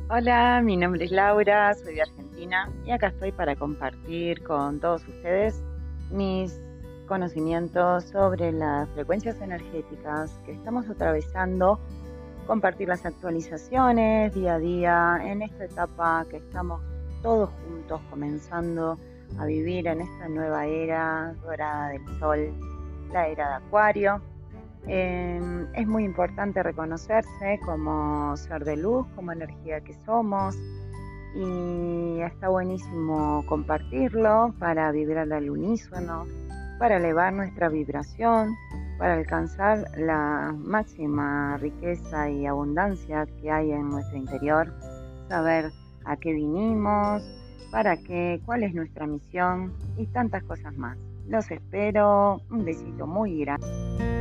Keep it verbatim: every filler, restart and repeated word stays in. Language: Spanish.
Hola, mi nombre es Laura, soy de Argentina y acá estoy para compartir con todos ustedes mis conocimientos sobre las frecuencias energéticas que estamos atravesando, compartir las actualizaciones día a día en esta etapa que estamos todos juntos comenzando a vivir en esta nueva era dorada del sol, la era de Acuario. Eh, es muy importante reconocerse como ser de luz, como energía que somos, y está buenísimo compartirlo para vibrar al unísono, para elevar nuestra vibración, para alcanzar la máxima riqueza y abundancia que hay en nuestro interior, saber a qué vinimos, para qué, cuál es nuestra misión y tantas cosas más. Los espero, un besito muy grande.